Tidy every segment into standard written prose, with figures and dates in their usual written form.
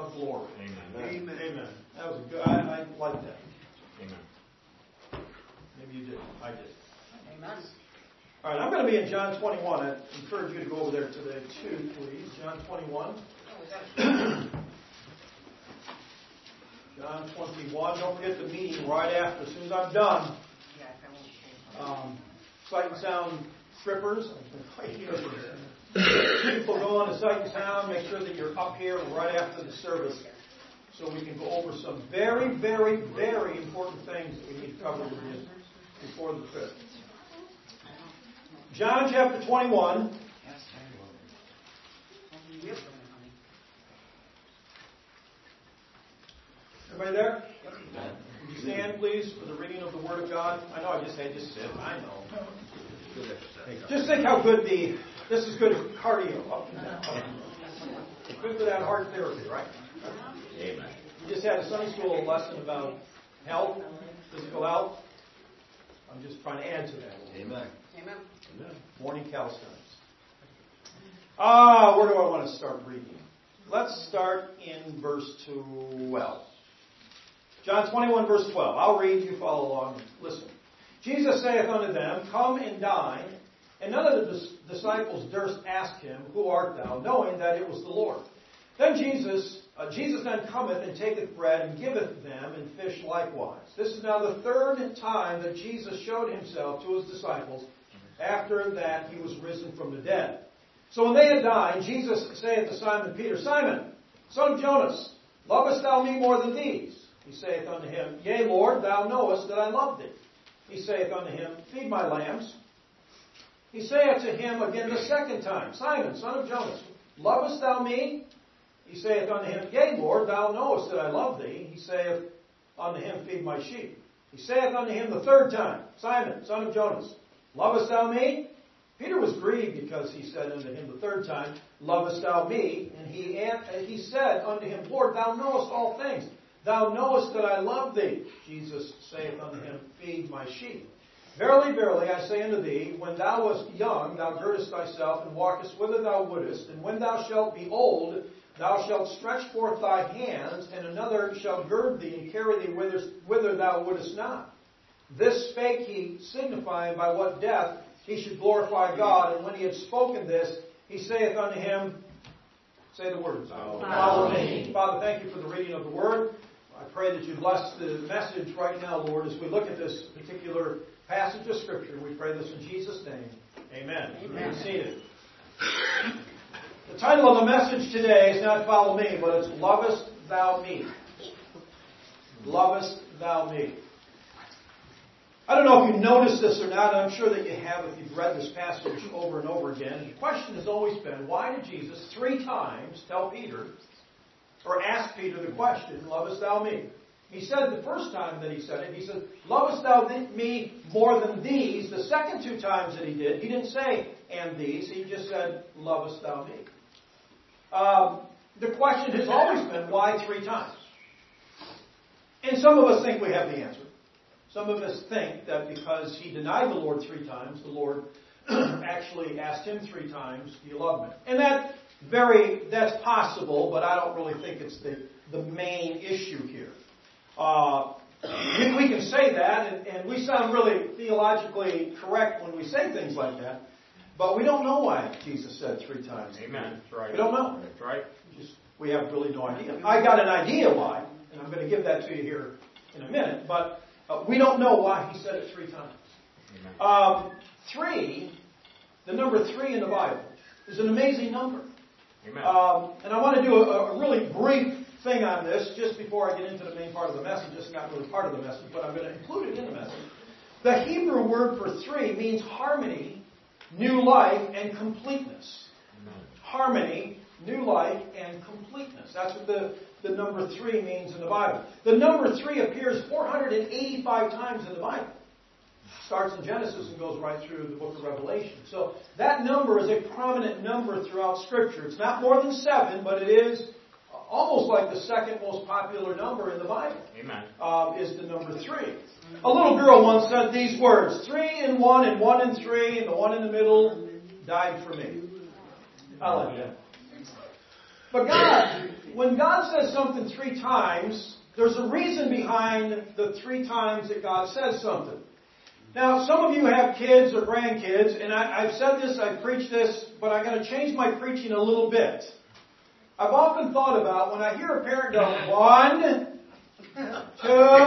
of glory. Amen. Amen. That was good. I like that. Amen. Maybe you did. I did. Amen. All right, I'm going to be in John 21. I encourage you to go over there today too, please. John 21. John 21. Don't forget the meeting right after. As soon as I'm done. Sight and sound trippers. People go on to Sight and Sound. Make sure that you're up here right after the service so we can go over some very, very, very important things that we need to cover with you before the trip. John chapter 21. Everybody there? Would you stand, please, for the reading of the Word of God? I know I just said just sit. I know. Just think how good this is good cardio up and down. Good for that heart therapy, right? Amen. We just had a Sunday school lesson about health, physical health. I'm just trying to add to that. Amen. Amen. Morning calisthenics. Where do I want to start reading? Let's start in verse 12. John 21, verse 12. I'll read, you follow along. Listen. Jesus saith unto them, Come and dine. And none of the disciples durst ask him, Who art thou? Knowing that it was the Lord. Then Jesus then cometh and taketh bread and giveth them, and fish likewise. This is now the third time that Jesus showed himself to his disciples after that he was risen from the dead. So when they had dined, Jesus saith to Simon Peter, Simon, son of Jonas, lovest thou me more than these? He saith unto him, Yea, Lord, thou knowest that I love thee. He saith unto him, Feed my lambs. He saith to him again the second time, Simon, son of Jonas, lovest thou me? He saith unto him, Yea, Lord, thou knowest that I love thee. He saith unto him, Feed my sheep. He saith unto him the third time, Simon, son of Jonas, lovest thou me? Peter was grieved because he said unto him the third time, Lovest thou me? And he said unto him, Lord, thou knowest all things. Thou knowest that I love thee. Jesus saith unto him, Feed my sheep. Verily, verily, I say unto thee, when thou wast young, thou girdest thyself and walkest whither thou wouldest, and when thou shalt be old, thou shalt stretch forth thy hands, and another shall gird thee and carry thee whither thou wouldest not. This spake he, signifying by what death he should glorify God. And when he had spoken this, he saith unto him, say the words. Follow me. Father, thank you for the reading of the Word. I pray that you bless the message right now, Lord, as we look at this particular passage of Scripture. We pray this in Jesus' name. Amen. Amen. Be seated. The title of the message today is not Follow Me, but it's Lovest Thou Me. Lovest Thou Me. I don't know if you've noticed this or not. I'm sure that you have if you've read this passage over and over again. The question has always been, why did Jesus 3 times tell Peter, or ask Peter the question, Lovest thou me? He said the first time that he said it, he said, Lovest thou me more than these? The second 2 times that he did, he didn't say, and these. He just said, Lovest thou me? The question has always been, why 3 times? And some of us think we have the answer. Some of us think that because he denied the Lord 3 times, the Lord actually asked him 3 times, do you love me? And that's possible, but I don't really think it's the main issue here. We can say that, and we sound really theologically correct when we say things like that, but we don't know why Jesus said 3 times. Amen. That's right. We don't know. That's right. We have really no idea. I got an idea why, and I'm going to give that to you here in a minute, but we don't know why he said it 3 times. 3, the number 3 in the Bible, is an amazing number. Amen. And I want to do a really brief thing on this just before I get into the main part of the message. It's not really part of the message, but I'm going to include it in the message. The Hebrew word for 3 means harmony, new life, and completeness. Amen. Harmony, new life, and completeness. That's what the number 3 means in the Bible. The number 3 appears 485 times in the Bible. Starts in Genesis and goes right through the book of Revelation. So that number is a prominent number throughout Scripture. It's not more than 7, but it is almost like the second most popular number in the Bible. Amen. Is the number 3. A little girl once said these words, 3 in 1 and 1 in 3, and the one in the middle died for me. I like that. But God, when God says something 3 times, there's a reason behind the 3 times that God says something. Now, some of you have kids or grandkids, and I've said this, I've preached this, but I'm going to change my preaching a little bit. I've often thought about when I hear a parent go, 1, 2,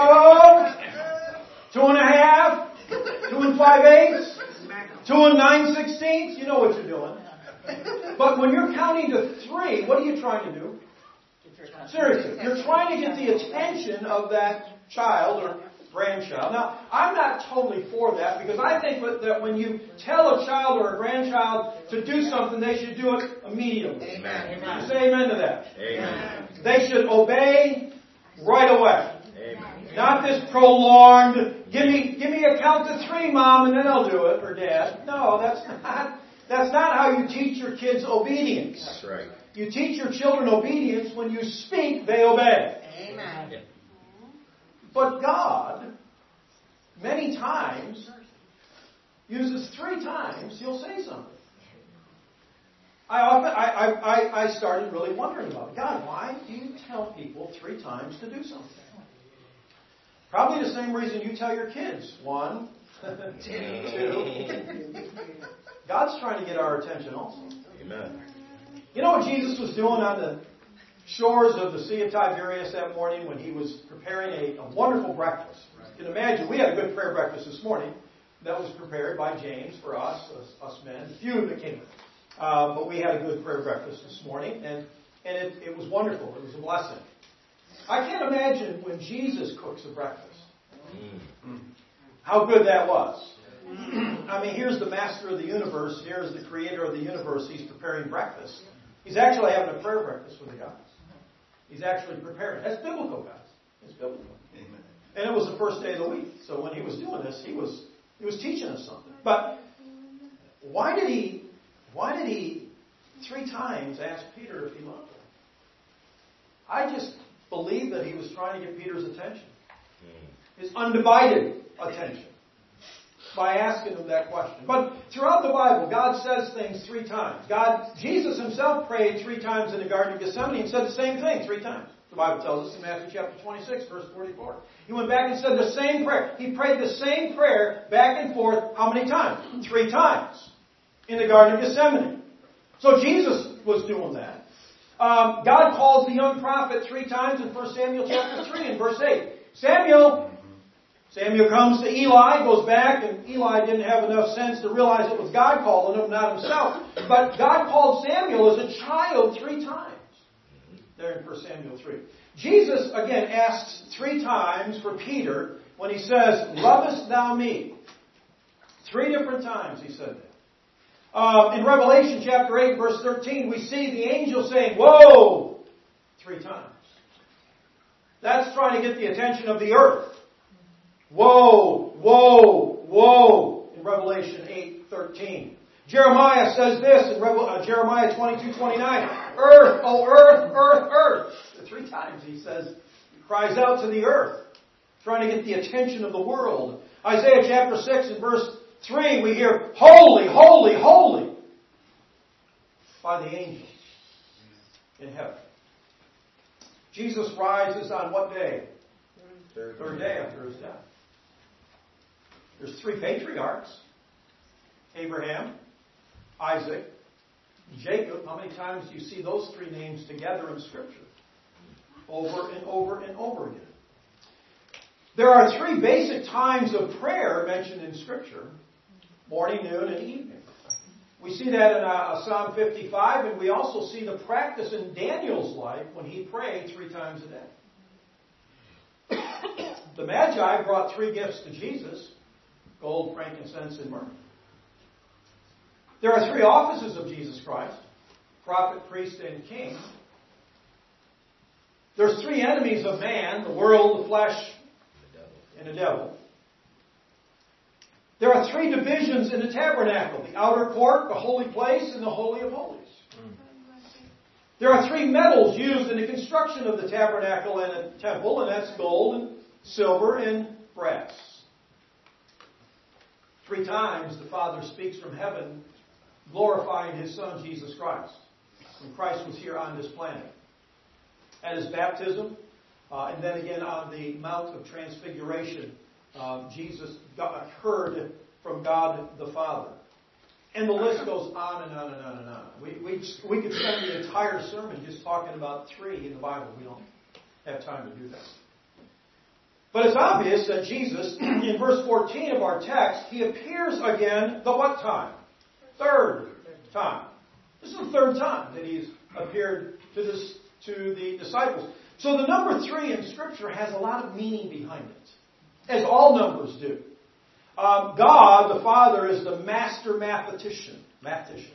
2.5, 2 5/8, 2 9/16. You know what you're doing. But when you're counting to 3, what are you trying to do? Seriously, you're trying to get the attention of that child or grandchild. Now, I'm not totally for that because I think that when you tell a child or a grandchild to do something, they should do it immediately. Amen. You say amen to that. Amen. They should obey right away. Amen. Not this prolonged, give me a count to 3, Mom, and then I'll do it, or Dad. No, that's not how you teach your kids obedience. That's right. You teach your children obedience. When you speak, they obey. Amen. But God, many times, uses 3 times, He'll say something. I started really wondering about it. God, why do you tell people 3 times to do something? Probably the same reason you tell your kids. 1, 2. God's trying to get our attention also. Amen. You know what Jesus was doing on the shores of the Sea of Tiberias that morning when He was preparing a wonderful breakfast? You can imagine, we had a good prayer breakfast this morning that was prepared by James for us men, few that came. But we had a good prayer breakfast this morning, and it was wonderful. It was a blessing. I can't imagine when Jesus cooks a breakfast, how good that was. I mean, here's the master of the universe. Here's the creator of the universe. He's preparing breakfast. He's actually having a prayer breakfast with the guys. He's actually preparing. That's biblical, guys. It's biblical. Amen. And it was the first day of the week. So when He was doing this, He was teaching us something. But why did he 3 times ask Peter if he loved him? I just believe that He was trying to get Peter's attention. His undivided attention. By asking him that question. But throughout the Bible, God says things 3 times. Jesus Himself prayed 3 times in the Garden of Gethsemane and said the same thing 3 times. The Bible tells us in Matthew chapter 26, verse 44. He went back and said the same prayer. He prayed the same prayer back and forth how many times? 3 times. In the Garden of Gethsemane. So Jesus was doing that. God calls the young prophet 3 times in 1 Samuel chapter 3 and verse 8. Samuel comes to Eli, goes back, and Eli didn't have enough sense to realize it was God calling him, not himself. But God called Samuel as a child 3 times. There in 1 Samuel 3. Jesus, again, asks 3 times for Peter when He says, "Lovest thou me?" 3 different times He said that. In Revelation chapter 8, verse 13, we see the angel saying, "Whoa!" 3 times. That's trying to get the attention of the earth. Whoa, whoa, whoa, in Revelation 8:13. Jeremiah says this in Jeremiah 22:29. Earth, oh earth, earth, earth. 3 times he cries out to the earth, trying to get the attention of the world. Isaiah chapter 6 and verse 3, we hear, "Holy, holy, holy," by the angels in heaven. Jesus rises on what day? Third day after His death. There's 3 patriarchs. Abraham, Isaac, Jacob. How many times do you see those 3 names together in Scripture? Over and over and over again. There are 3 basic times of prayer mentioned in Scripture. Morning, noon, and evening. We see that in Psalm 55, and we also see the practice in Daniel's life when he prayed 3 times a day. The Magi brought 3 gifts to Jesus: gold, frankincense, and myrrh. There are 3 offices of Jesus Christ: prophet, priest, and king. There's 3 enemies of man: the world, the flesh, and the devil. There are 3 divisions in the tabernacle: the outer court, the holy place, and the Holy of Holies. There are 3 metals used in the construction of the tabernacle and the temple, and that's gold and silver and brass. 3 times the Father speaks from heaven, glorifying His Son, Jesus Christ, when Christ was here on this planet. at his baptism, and then again on the Mount of Transfiguration, Jesus heard from God the Father. And the list goes on and on and on and on. We could spend the entire sermon just talking about 3 in the Bible. We don't have time to do that. But it's obvious that Jesus, in verse 14 of our text, he appears again the what time? 3rd time. This is the 3rd time that he's appeared to the disciples. So the number 3 in Scripture has a lot of meaning behind it, as all numbers do. God, the Father, is the master mathematician. Mathematician.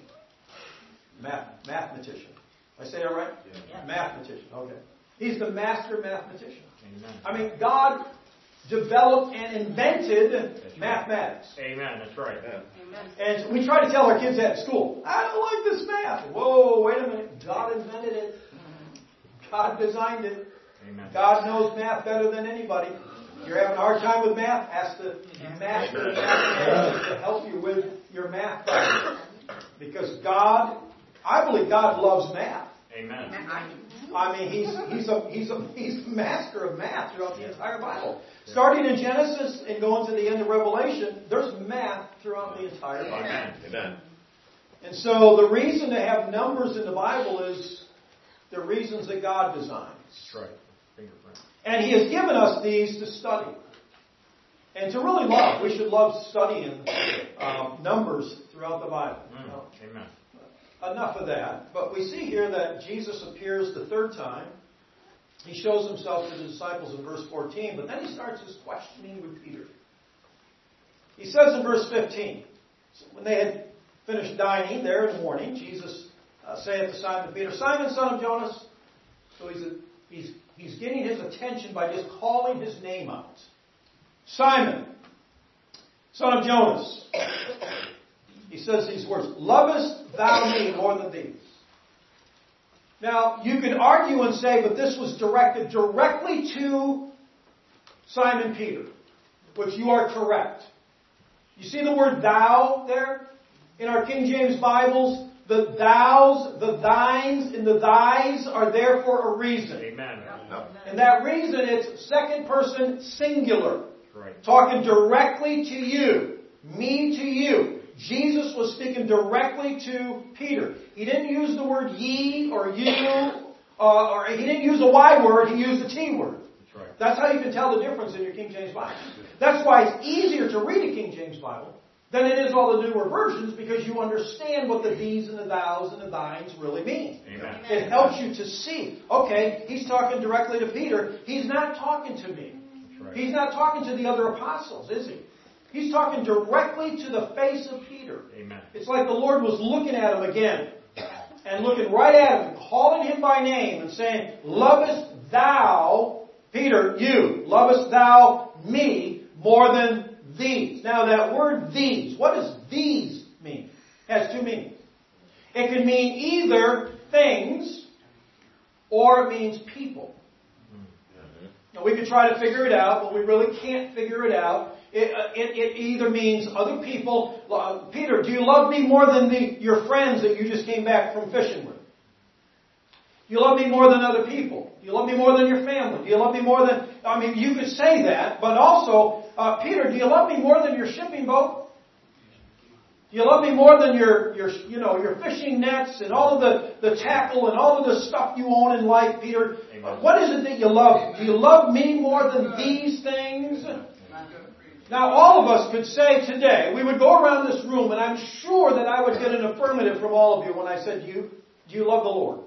I say that right? Yeah. Mathematician. Okay. He's the master mathematician. Amen. I mean, God developed and invented mathematics. Amen. That's right. Amen. And we try to tell our kids that at school. I don't like this math. Whoa, wait a minute. God invented it. God designed it. Amen. God knows math better than anybody. If you're having a hard time with math, ask the master of mathematics to help you with your math problem. Because I believe God loves math. Amen. I mean, he's the master of math throughout the entire Bible. Starting in Genesis and going to the end of Revelation, there's math throughout the entire Bible. Amen. And so the reason to have numbers in the Bible is the reasons that God designed. That's right. Fingerprint. And He has given us these to study. And to really love. We should love studying numbers throughout the Bible. Amen. Enough of that. But we see here that Jesus appears the 3rd time. He shows himself to the disciples in verse 14. But then he starts his questioning with Peter. He says in verse 15, when they had finished dining there in the morning, Jesus saith to Simon Peter, Simon, son of Jonas. So he's getting his attention by just calling his name out. Simon, son of Jonas. He says these words, lovest thou me more than these? Now, you could argue and say, but this was directed directly to Simon Peter, which you are correct. You see the word thou there? In our King James Bibles, the thous, the thines, and the thys are there for a reason. Amen. And that reason is second person singular. Right. Talking directly to you. Me to you. Jesus was speaking directly to Peter. He didn't use the word ye or you, or he didn't use a Y word, he used a T word. That's right. That's how you can tell the difference in your King James Bible. That's why it's easier to read a King James Bible than it is all the newer versions, because you understand what the these and the thous and the thines really mean. Amen. It helps you to see, okay, he's talking directly to Peter. He's not talking to me. Right. He's not talking to the other apostles, is he? He's talking directly to the face of Peter. Amen. It's like the Lord was looking at him again. And looking right at him, calling him by name and saying, lovest thou, Peter, you, lovest thou me more than these? Now that word these, what does these mean? It has 2 meanings. It can mean either things or it means people. Now we could try to figure it out, but we really can't figure it out. It either means other people. Peter, do you love me more than your friends that you just came back from fishing with? Do you love me more than other people? Do you love me more than your family? Do you love me more than... I mean, you could say that, but also, Peter, do you love me more than your shipping boat? Do you love me more than your fishing nets and all of the tackle and all of the stuff you own in life, Peter? Amen. What is it that you love? Do you love me more than these things? Now, all of us could say today, we would go around this room, and I'm sure that I would get an affirmative from all of you when I said, do you love the Lord?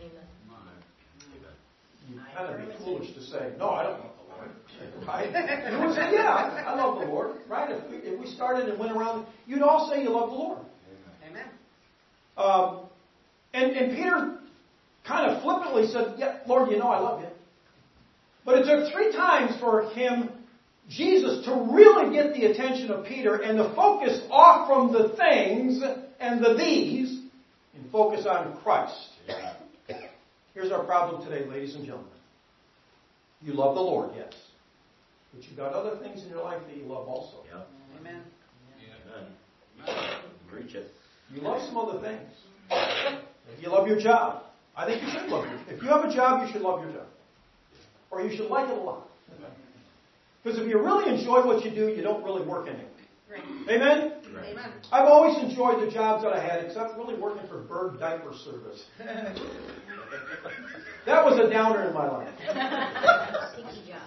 You'd kind of be foolish to say, no, I don't love the Lord. Right? You would say, yeah, I love the Lord. Right? If we started and went around, you'd all say you love the Lord. Amen. And Peter kind of flippantly said, yeah, Lord, you know I love you. But it took 3 times for Jesus to really get the attention of Peter and to focus off from the things and the these and focus on Christ. Here's our problem today, ladies and gentlemen. You love the Lord, yes. But you've got other things in your life that you love also. Yep. Amen. Amen. Preach it. You love some other things. You love your job. I think you should love it. If you have a job, you should love your job. Or you should like it a lot. Because if you really enjoy what you do, you don't really work anyway. Right. Amen? Right. Amen. I've always enjoyed the jobs that I had, except really working for Bird Diaper Service. That was a downer in my life. Sticky job.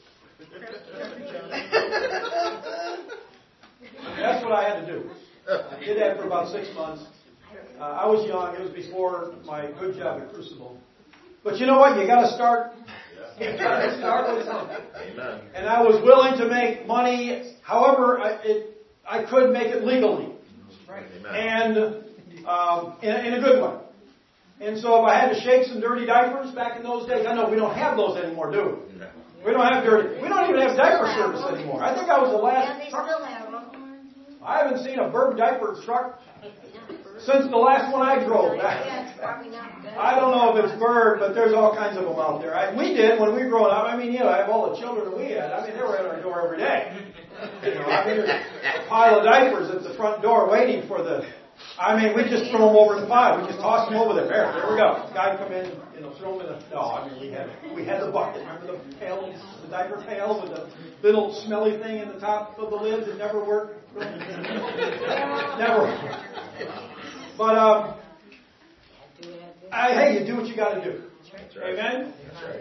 That's what I had to do. I did that for about 6 months. I was young. It was before my good job at Crucible. But you know what? You got to start. You got to start with something. Amen. And I was willing to make money, however I could make it legally, and in a good way. And so if I had to shake some dirty diapers back in those days, I know we don't have those anymore, do we? We don't have dirty. We don't even have diaper service anymore. I think I was the last. Yeah, they still have them. I haven't seen a Bird diaper truck since the last one I drove. Yeah, it's probably not good. I don't know if it's Bird, but there's all kinds of them out there. We did when we were growing up. I mean, I have all the children that we had. I mean, they were at our door every day. There's a pile of diapers at the front door waiting for the. We just throw them over in the pile. We just toss them over there. There we go. Guy come in, throw them in the. No, we had the bucket. Remember the pail, the diaper pail with the little smelly thing in the top of the lid that never worked. Never. But hey, you do what you got to do. Right. Amen. That's right.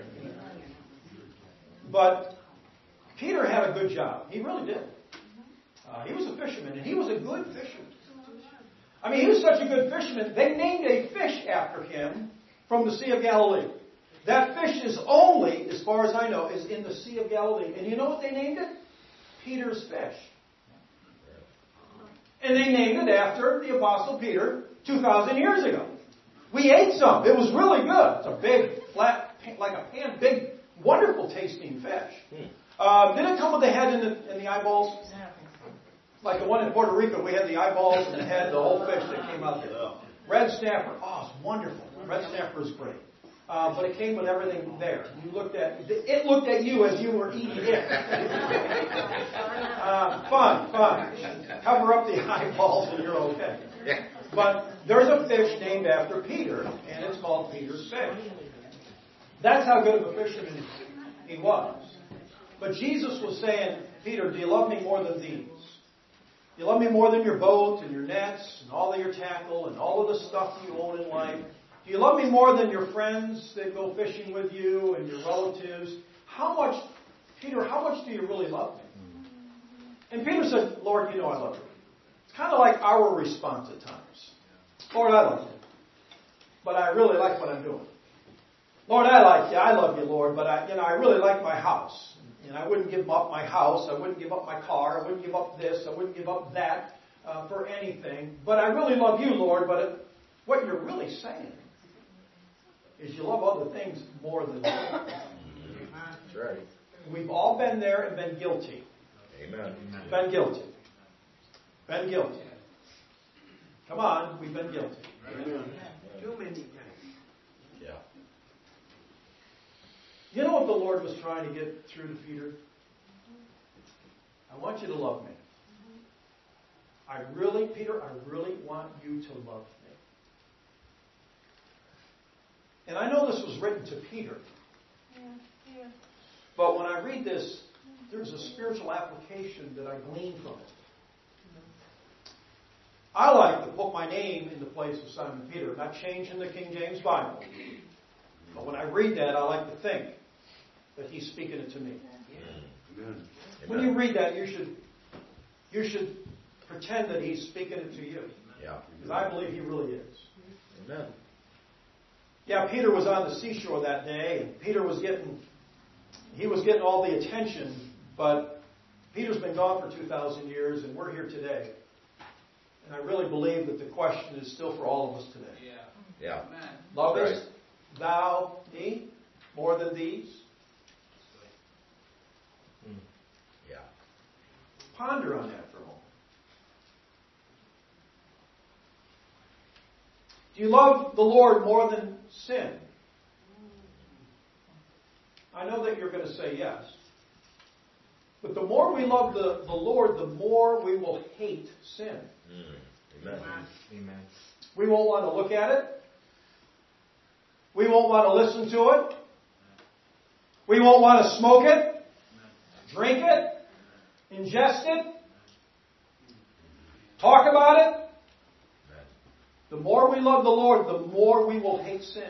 But Peter had a good job. He really did. He was a fisherman, and he was a good fisherman. He was such a good fisherman, they named a fish after him from the Sea of Galilee. That fish is only, as far as I know, is in the Sea of Galilee. And you know what they named it? Peter's fish. And they named it after the Apostle Peter 2,000 years ago. We ate some. It was really good. It's a big, flat, like a pan, big, wonderful tasting fish. Did it come with the head and the eyeballs? Like the one in Puerto Rico, we had the eyeballs and the head, the whole fish that came out there. Red snapper. Oh, it's wonderful. Red snapper is great. But it came with everything there. It looked at you as you were eating it. Fun. Cover up the eyeballs and you're okay. But there's a fish named after Peter, and it's called Peter's fish. That's how good of a fisherman he was. But Jesus was saying, Peter, do you love me more than these? Do you love me more than your boat and your nets and all of your tackle and all of the stuff you own in life? Do you love me more than your friends that go fishing with you and your relatives? Peter, how much do you really love me? And Peter said, Lord, you know I love you. It's kind of like our response at times. Lord, I love you. But I really like what I'm doing. Lord, I like you. I love you, Lord, but I really like my house. And I wouldn't give up my house. I wouldn't give up my car. I wouldn't give up this. I wouldn't give up that for anything. But I really love you, Lord. But what you're really saying is you love other things more than me. That's right. We've all been there and been guilty. Amen. Been guilty. Been guilty. Come on, we've been guilty. Amen. Too many times. Yeah. You know what the Lord was trying to get through to Peter? I want you to love me. Peter, I really want you to love me. And I know this was written to Peter. But when I read this, there's a spiritual application that I glean from it. I like to put my name in the place of Simon Peter, not changing the King James Bible. But when I read that, I like to think that he's speaking it to me. Amen. When you read that, you should pretend that he's speaking it to you. Yeah. Because I believe he really is. Amen. Yeah, Peter was on the seashore that day, and Peter was getting all the attention, but Peter's been gone for 2,000 years, and we're here today. And I really believe that the question is still for all of us today. Yeah. Lovest thou me more than these? Yeah. Ponder on that for a moment. Do you love the Lord more than sin? I know that you're going to say yes. But the more we love the Lord, the more we will hate sin. Amen. Amen. We won't want to look at it. We won't want to listen to it. We won't want to smoke it, drink it, ingest it, talk about it. The more we love the Lord, the more we will hate sin.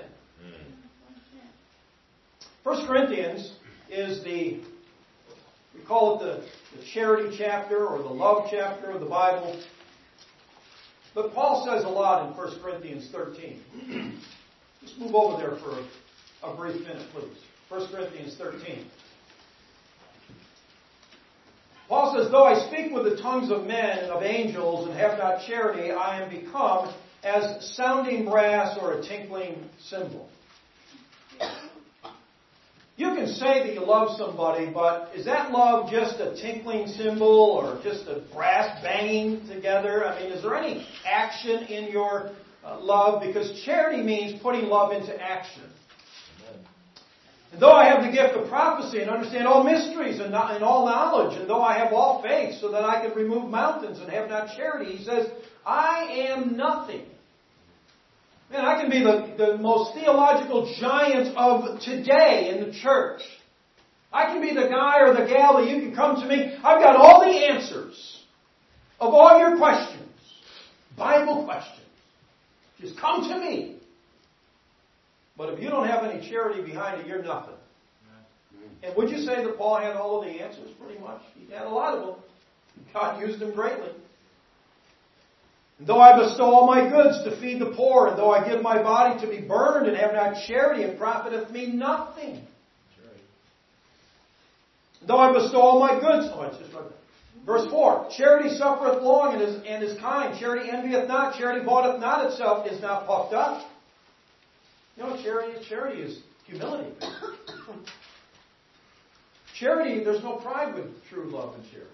1 Corinthians is we call it the charity chapter or the love chapter of the Bible. But Paul says a lot in 1 Corinthians 13. Just move over there for a brief minute, please. 1 Corinthians 13. Paul says, though I speak with the tongues of men and of angels and have not charity, I am become as sounding brass or a tinkling cymbal. You can say that you love somebody, but is that love just a tinkling cymbal or just a brass banging together? I mean, is there any action in your love? Because charity means putting love into action. And though I have the gift of prophecy and understand all mysteries and all knowledge, and though I have all faith so that I can remove mountains and have not charity, he says, I am nothing. Man, I can be the most theological giant of today in the church. I can be the guy or the gal that you can come to me. I've got all the answers of all your questions. Bible questions. Just come to me. But if you don't have any charity behind it, you're nothing. And would you say that Paul had all of the answers? Pretty much. He had a lot of them. God used them greatly. And though I bestow all my goods to feed the poor, and though I give my body to be burned and have not charity, it profiteth me nothing. That's right. Though I bestow all my goods... Oh, it's just right there. Verse 4. Charity suffereth long and is kind. Charity envieth not. Charity vaunteth not itself, is not puffed up. You know what charity is humility. Charity, there's no pride with true love and charity.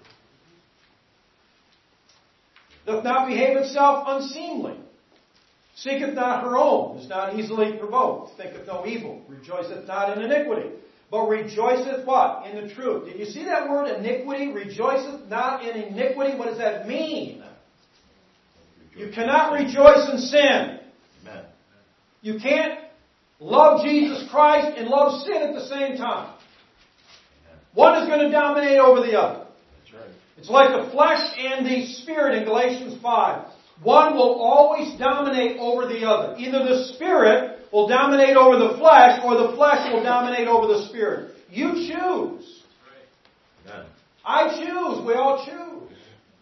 Doth not behave itself unseemly. Seeketh not her own. Is not easily provoked. Thinketh no evil. Rejoiceth not in iniquity. But rejoiceth what? In the truth. Did you see that word iniquity? Rejoiceth not in iniquity. What does that mean? You cannot rejoice in sin. Amen. You can't love Jesus Christ and love sin at the same time. One is going to dominate over the other. That's right. It's like the flesh and the spirit in Galatians 5. One will always dominate over the other. Either the spirit will dominate over the flesh, or the flesh will dominate over the spirit. You choose. Amen. I choose. We all choose.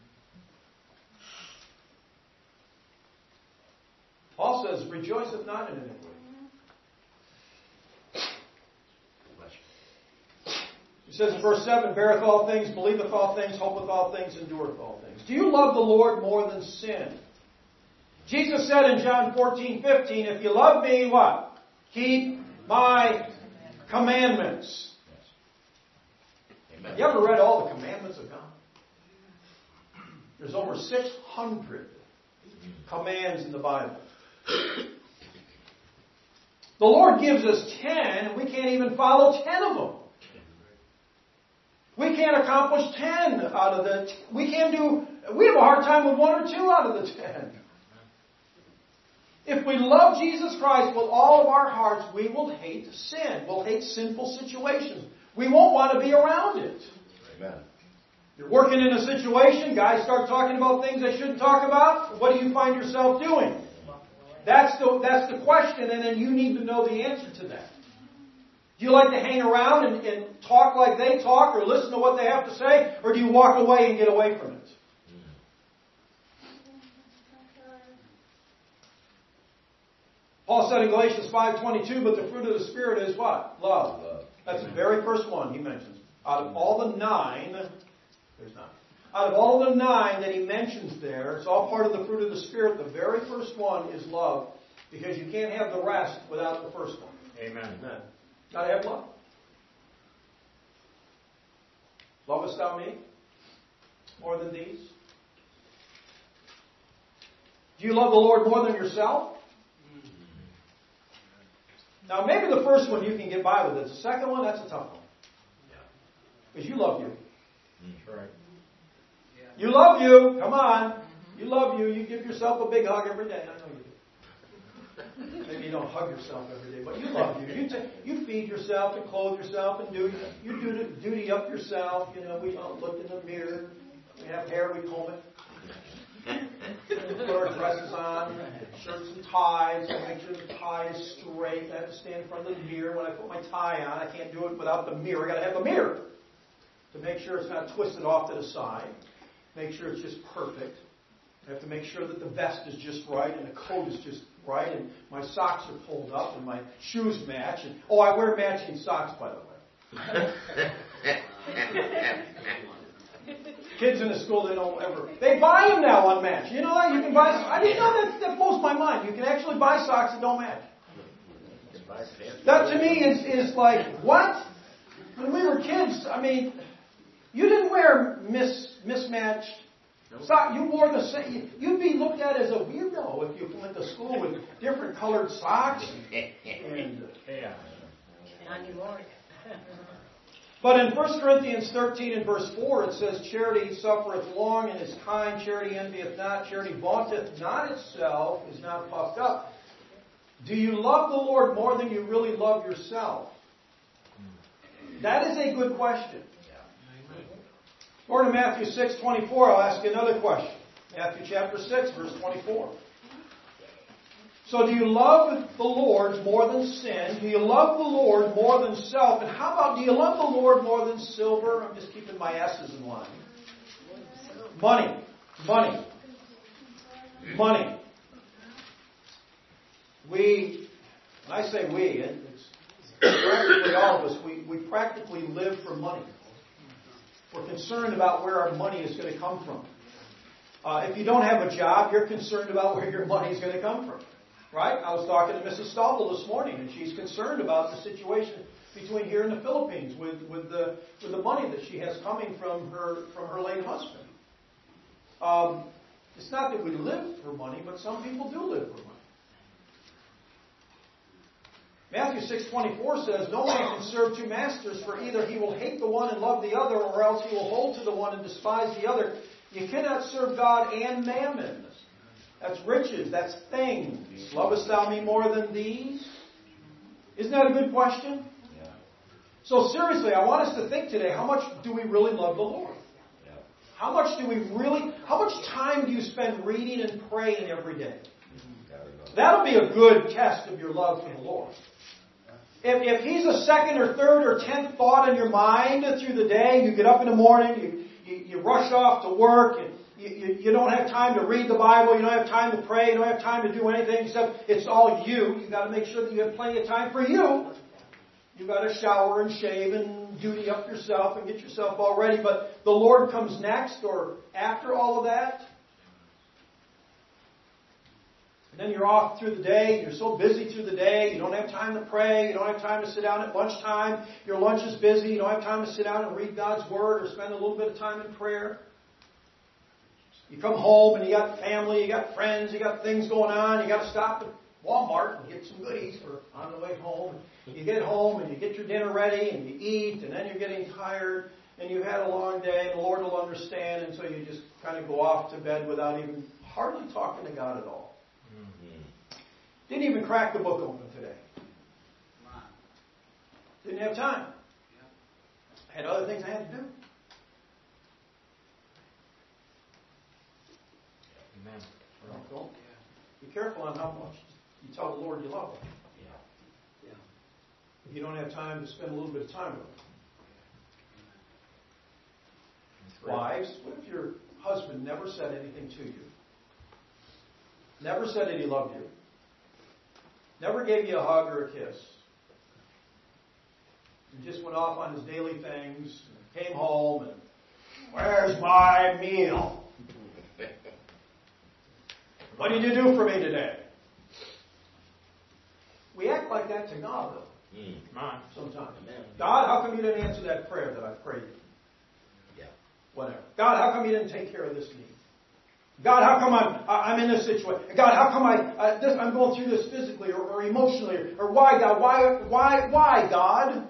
Paul says, rejoiceth not in iniquity. He says in verse 7, beareth all things, believeth all things, hopeth all things, endureth all things. Do you love the Lord more than sin? Jesus said in John 14:15, if you love me, what? Keep my commandments. Amen. You ever read all the commandments of God? There's over 600 commands in the Bible. The Lord gives us 10, and we can't even follow 10 of them. We can't accomplish 10 out of the... We have a hard time with 1 or 2 out of the 10. If we love Jesus Christ with all of our hearts, we will hate sin. We'll hate sinful situations. We won't want to be around it. Amen. You're working in a situation, guys start talking about things they shouldn't talk about. What do you find yourself doing? That's the question, and then you need to know the answer to that. Do you like to hang around and talk like they talk or listen to what they have to say? Or do you walk away and get away from it? Paul said in Galatians 5:22, but the fruit of the Spirit is what? Love. That's the very first one he mentions. Out of all the 9, there's 9. Out of all the 9 that he mentions there, it's all part of the fruit of the Spirit. The very first one is love. Because you can't have the rest without the first one. Amen. Amen. Got to have love. Lovest thou me more than these? Do you love the Lord more than yourself? Now, maybe the first one you can get by with it. The second one, that's a tough one. Because you love you. That's right. You love you. Come on. You love you. You give yourself a big hug every day. I know you do. Maybe you don't hug yourself every day, but you love you. You feed yourself and clothe yourself and you duty up yourself. You know, we don't look in the mirror. We have hair, we comb it. We put our dresses on, shirts and ties. I make sure the tie is straight. I have to stand in front of the mirror when I put my tie on. I can't do it without the mirror. I got to have the mirror to make sure it's not twisted off to the side. Make sure it's just perfect. I have to make sure that the vest is just right and the coat is just right and my socks are pulled up and my shoes match. And I wear matching socks, by the way. Kids in the school, they buy them now unmatched. You know that? You can buy, I didn't know that blows my mind. You can actually buy socks that don't match. That to me is like, what? When we were kids, I mean, you didn't wear mismatched socks. You wore the same. You'd be looked at as a weirdo if you went to school with different colored socks. Not anymore. But in 1 Corinthians 13 and verse 4, it says, charity suffereth long and is kind. Charity envieth not. Charity vaunteth not itself, is not puffed up. Do you love the Lord more than you really love yourself? That is a good question. Or to Matthew 6:24, I'll ask you another question. Matthew chapter 6, verse 24. So do you love the Lord more than sin? Do you love the Lord more than self? And how about, do you love the Lord more than silver? I'm just keeping my S's in line. Money. When I say we, it's practically all of us, we practically live for money. We're concerned about where our money is going to come from. If you don't have a job, you're concerned about where your money is going to come from. Right? I was talking to Mrs. Stoppel this morning, and she's concerned about the situation between here and the Philippines with the money that she has coming from her late husband. It's not that we live for money, but some people do live for money. Matthew 6:24 says, no man can serve two masters, for either he will hate the one and love the other, or else he will hold to the one and despise the other. You cannot serve God and mammon. That's riches. That's things. Lovest thou me more than these? Isn't that a good question? Yeah. So seriously, I want us to think today, how much do we really love the Lord? Yeah. How much time do you spend reading and praying every day? That'll be a good test of your love for the Lord. If He's a second or third or 10th thought in your mind through the day, you get up in the morning, you rush off to work, and you don't have time to read the Bible. You don't have time to pray. You don't have time to do anything except it's all you. You've got to make sure that you have plenty of time for you. You've got to shower and shave and duty up yourself and get yourself all ready. But the Lord comes next or after all of that. And then you're off through the day. You're so busy through the day. You don't have time to pray. You don't have time to sit down at lunchtime. Your lunch is busy. You don't have time to sit down and read God's Word or spend a little bit of time in prayer. You come home and you got family, you got friends, you got things going on. You got to stop at Walmart and get some goodies for on the way home. You get home and you get your dinner ready and you eat, and then you're getting tired and you had a long day, and the Lord will understand, and so you just kind of go off to bed without even hardly talking to God at all. Mm-hmm. Didn't even crack the book open today. Didn't have time. Had other things I had to do. Amen. Well, be careful on how much you tell the Lord you love Him. Yeah. If you don't have time to spend a little bit of time with Him. Wives, what if your husband never said anything to you? Never said that he loved you? Never gave you a hug or a kiss? He just went off on his daily things, came home, and where's my meal? What did you do for me today? We act like that to God, though. Come on. Sometimes. God, how come you didn't answer that prayer that I prayed? Yeah. Whatever. God, how come you didn't take care of this need? God, how come I'm in this situation? God, how come I'm going through this physically or emotionally? Or why, God? Why, God?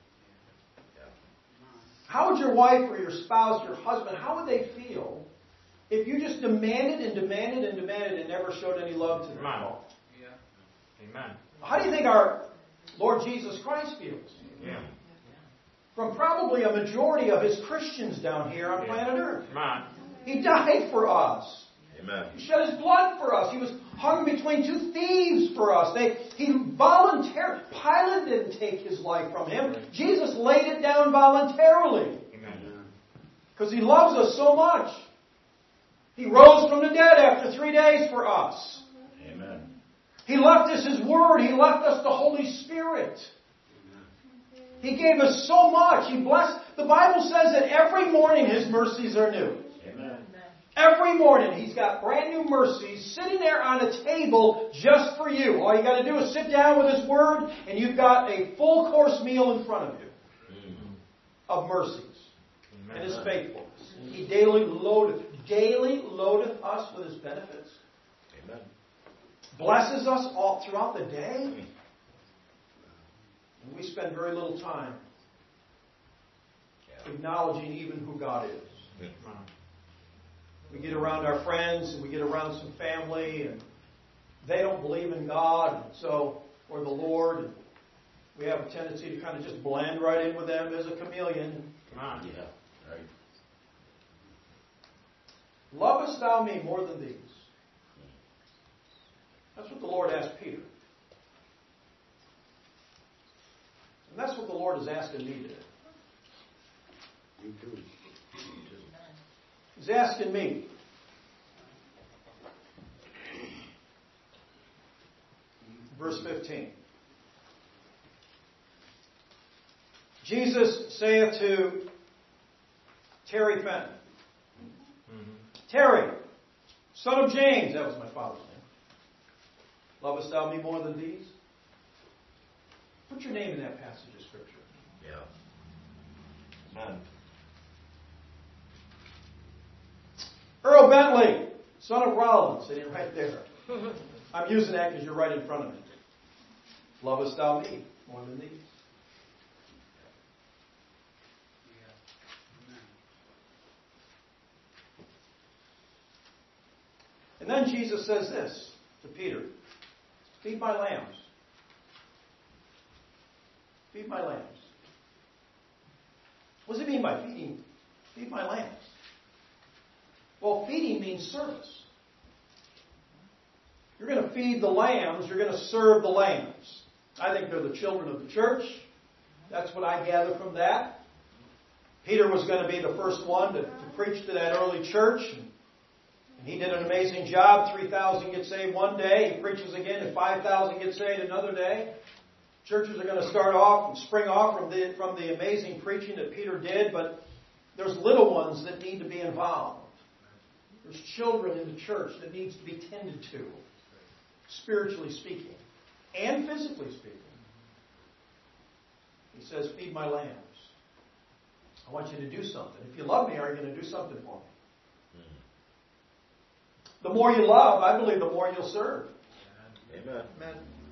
How would your wife or your spouse, your husband, how would they feel if you just demanded and demanded and demanded and never showed any love to them at all? Amen. How do you think our Lord Jesus Christ feels? Yeah. From probably a majority of His Christians down here on planet Earth. Come on. He died for us. Amen. He shed His blood for us. He was hung between two thieves for us. He voluntarily, Pilate didn't take His life from Him. Jesus laid it down voluntarily. Amen. Because He loves us so much. He rose from the dead after 3 days for us. Amen. He left us His Word. He left us the Holy Spirit. He gave us so much. He blessed. The Bible says that every morning His mercies are new. Amen. Every morning He's got brand new mercies sitting there on a table just for you. All you got to do is sit down with His Word and you've got a full course meal in front of you of mercies and His faithfulness. He daily loadeth us with His benefits. Amen. Blesses us all throughout the day. And we spend very little time acknowledging even who God is. We get around our friends and we get around some family and they don't believe in God or the Lord. And we have a tendency to kind of just blend right in with them as a chameleon. Come on. Yeah. Right. Lovest thou me more than these? That's what the Lord asked Peter. And that's what the Lord is asking me today. You too. He's asking me. Verse 15. Jesus saith to Terry Fenton. Terry, son of James, that was my father's name. Lovest thou me more than these? Put your name in that passage of Scripture. Yeah. Amen. Earl Bentley, son of Rollins, sitting right there. I'm using that because you're right in front of me. Lovest thou me more than these? And then Jesus says this to Peter. Feed my lambs. Feed my lambs. What does it mean by feeding? Feed my lambs. Well, feeding means service. You're going to feed the lambs. You're going to serve the lambs. I think they're the children of the church. That's what I gather from that. Peter was going to be the first one to preach to that early church. And he did an amazing job. 3,000 get saved one day. He preaches again and 5,000 get saved another day. Churches are going to start off and spring off from the amazing preaching that Peter did. But there's little ones that need to be involved. There's children in the church that needs to be tended to, spiritually speaking, and physically speaking. He says, feed my lambs. I want you to do something. If you love me, are you going to do something for me? The more you love, I believe, the more you'll serve. Amen. Amen.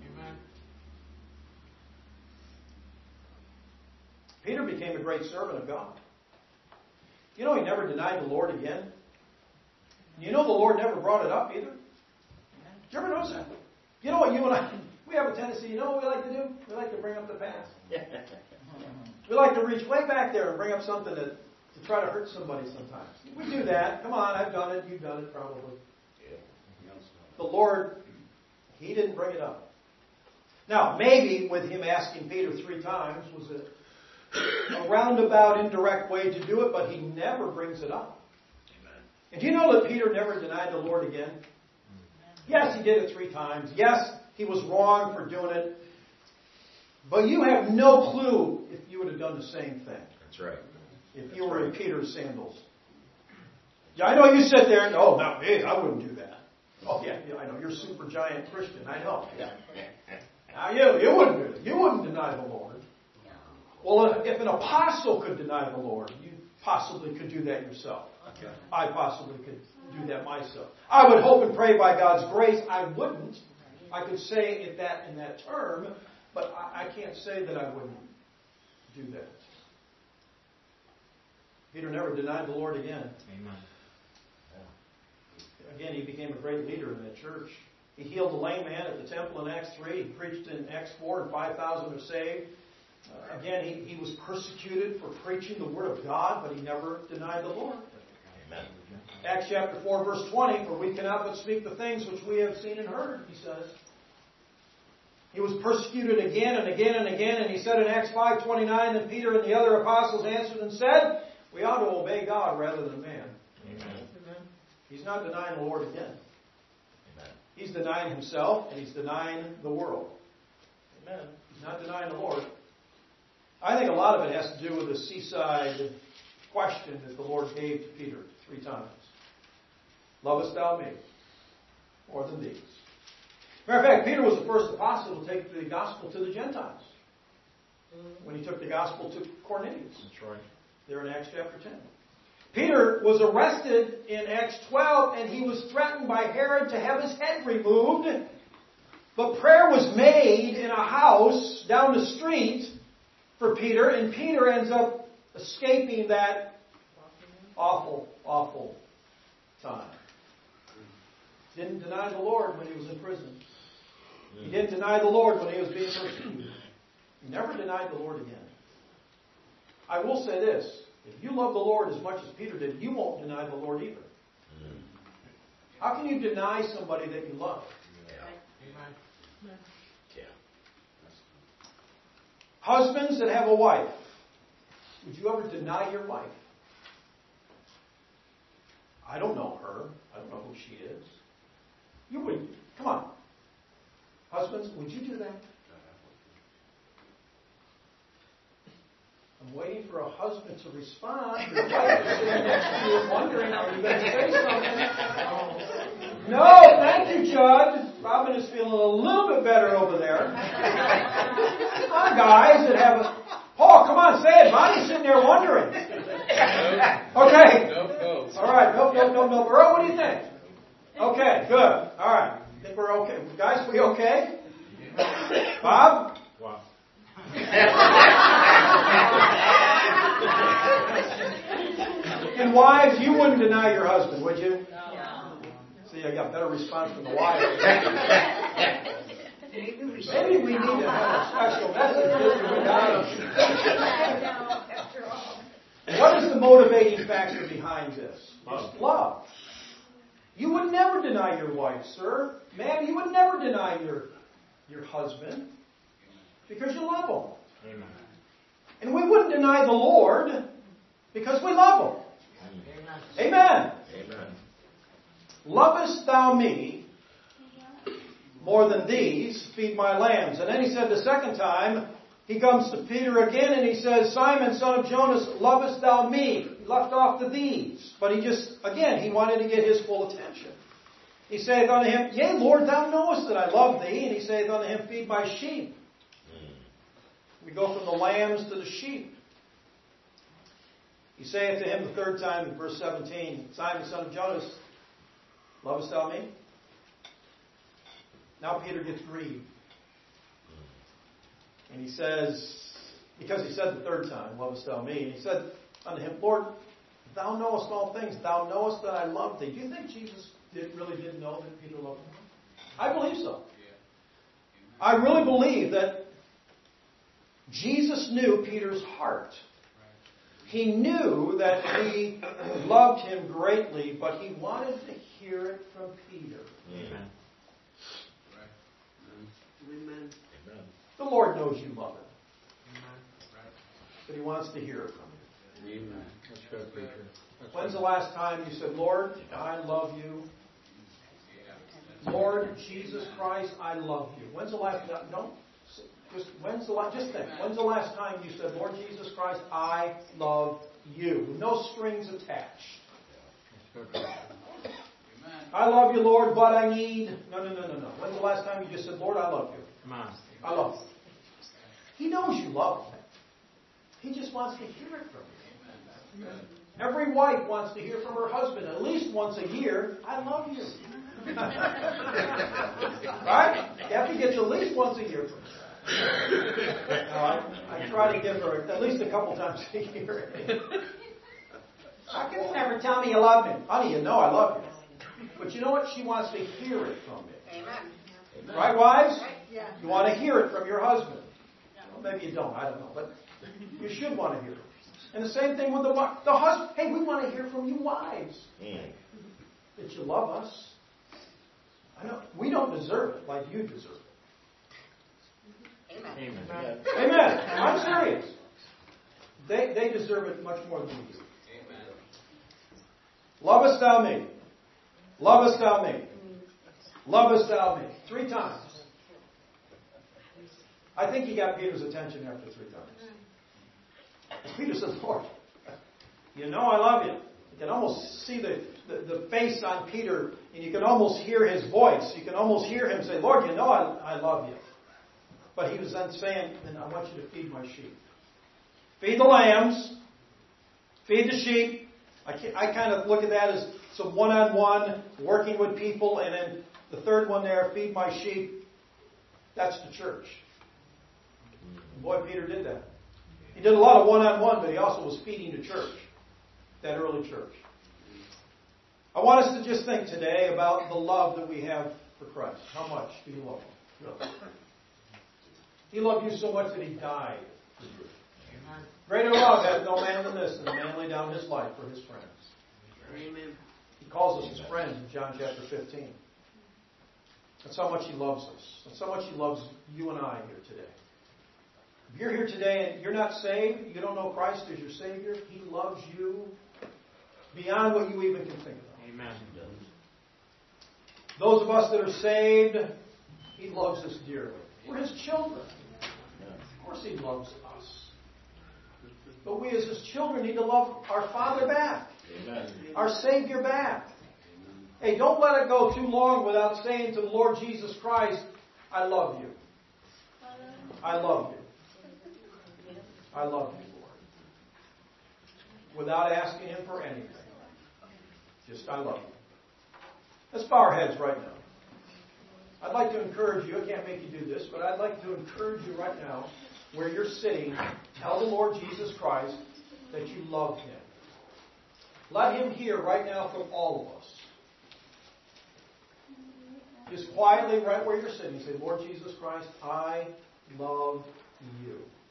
Peter became a great servant of God. You know, he never denied the Lord again. You know the Lord never brought it up either. Did you ever notice that? You know what you and I, we have a tendency, you know what we like to do? We like to bring up the past. We like to reach way back there and bring up something to try to hurt somebody sometimes. We do that. Come on, I've done it. You've done it probably. The Lord, He didn't bring it up. Now, maybe with Him asking Peter 3 times was a roundabout, indirect way to do it, but He never brings it up. And do you know that Peter never denied the Lord again? Yes, he did it 3 times. Yes, he was wrong for doing it. But you have no clue if you would have done the same thing. That's right. If you were in Peter's sandals. Yeah, I know you sit there and, oh, not me, I wouldn't do that. Oh, yeah, I know, you're a super giant Christian, I know. Now, you wouldn't do it. You wouldn't deny the Lord. Well, if an apostle could deny the Lord, you possibly could do that yourself. Okay. I possibly could do that myself. I would hope and pray by God's grace I wouldn't. I could say it that in that term, but I can't say that I wouldn't do that. Peter never denied the Lord again. Amen. Again, he became a great leader in that church. He healed the lame man at the temple in Acts 3. He preached in Acts 4, and 5,000 are saved. Again, he was persecuted for preaching the Word of God, but he never denied the Lord. Amen. Acts chapter 4, verse 20, for we cannot but speak the things which we have seen and heard, he says. He was persecuted again and again and again, and he said in Acts 5:29, then Peter and the other apostles answered and said, we ought to obey God rather than man. Amen. He's not denying the Lord again. Amen. He's denying himself, and he's denying the world. Amen. He's not denying the Lord. I think a lot of it has to do with the seaside question that the Lord gave to Peter 3 times. Lovest thou me more than these? Matter of fact, Peter was the first apostle to take the gospel to the Gentiles. When he took the gospel to Cornelius. That's right. There in Acts chapter 10. Peter was arrested in Acts 12, and he was threatened by Herod to have his head removed. But prayer was made in a house down the street for Peter, and Peter ends up escaping that awful, awful time. Didn't deny the Lord when he was in prison. He didn't deny the Lord when he was being persecuted. He never denied the Lord again. I will say this. If you love the Lord as much as Peter did, you won't deny the Lord either. How can you deny somebody that you love? Yeah. Husbands that have a wife, would you ever deny your wife? I don't know her. I don't know who she is. You would. Come on. Husbands, would you do that? I'm waiting for a husband to respond. Your wife is sitting next to you wondering, are you going to say something? No, thank you, Judd. Robin is feeling a little bit better over there. Come on, guys that have a... Paul, come on, say it. Bonnie's sitting there wondering. Okay. All right. Nope. Earl, what do you think? Okay, good. All right. I think we're okay. Guys, we okay? Bob? Wow. And wives, you wouldn't deny your husband, would you? No. See, I got better response from the wives. Maybe we need to have a special message just to What is the motivating factor behind this? It's love. You would never deny your wife, sir. Man, you would never deny your husband because you love him. Amen. And we wouldn't deny the Lord because we love him. Amen. Amen. Lovest thou me more than these? Feed my lambs. And then he said the second time, he comes to Peter again and he says, Simon, son of Jonas, lovest thou me? He left off the these. But he wanted to get his full attention. He saith unto him, Yea, Lord, thou knowest that I love thee. And he saith unto him, Feed my sheep. We go from the lambs to the sheep. He saith to him the third time in verse 17, Simon, son of Jonas, lovest thou me? Now Peter gets grieved. And he says, because he said the third time, lovest thou me? And he said unto him, Lord, thou knowest all things. Thou knowest that I love thee. Do you think Jesus really did know that Peter loved him? I believe so. I really believe that Jesus knew Peter's heart. He knew that he loved him greatly, but he wanted to hear it from Peter. Amen. Amen. The Lord knows you love him. But he wants to hear it from you. Amen. That's good, preacher. When's the last time you said, Lord, I love you? Lord Jesus Christ, I love you. When's the last time? Just think. When's the last time you said, Lord Jesus Christ, I love you? No strings attached. I love you, Lord, but I need... No. When's the last time you just said, Lord, I love you? Come on. I love you. He knows you love him. He just wants to hear it from you. Every wife wants to hear from her husband at least once a year, I love you. Right? Effie gets at least once a year from her. I try to give her at least a couple times a year. I can never tell me you love me. Honey, you know I love you. But you know what? She wants to hear it from me. Amen. Right, wives? Right? Yeah. You want to hear it from your husband. Well, maybe you don't, I don't know. But you should want to hear it. And the same thing with the husband. Hey, we want to hear from you wives. That you love us. I know we don't deserve it like you deserve it. Amen. Amen. Amen. I'm serious. They deserve it much more than we do. Amen. Lovest thou me? Lovest thou me? Lovest thou me? 3 times. I think he got Peter's attention after 3 times. Peter says, Lord, you know I love you. You can almost see the face on Peter, and you can almost hear his voice. You can almost hear him say, Lord, you know I love you. But he was then saying, then I want you to feed my sheep. Feed the lambs. Feed the sheep. I kind of look at that as some one-on-one, working with people, and then the third one there, feed my sheep. That's the church. And boy, Peter did that. He did a lot of one-on-one, but he also was feeding the church, that early church. I want us to just think today about the love that we have for Christ. How much do you love Him? Really? He loved you so much that He died for you. Greater love hath no man than this, than a man lay down his life for his friends. Amen. He calls us his friends in John chapter 15. That's how much He loves us. That's how much He loves you and I here today. If you're here today and you're not saved, you don't know Christ as your Savior, He loves you beyond what you even can think of. Amen. Those of us that are saved, He loves us dearly. We're His children. Of course He loves us. But we as His children need to love our Father back. Amen. Our Savior back. Hey, don't let it go too long without saying to the Lord Jesus Christ, I love you. I love you. I love you, Lord. Without asking Him for anything. Just, I love you. Let's bow our heads right now. I'd like to encourage you, I can't make you do this, but I'd like to encourage you right now, where you're sitting, tell the Lord Jesus Christ that you love Him. Let Him hear right now from all of us. Just quietly, right where you're sitting, say, Lord Jesus Christ, I love you.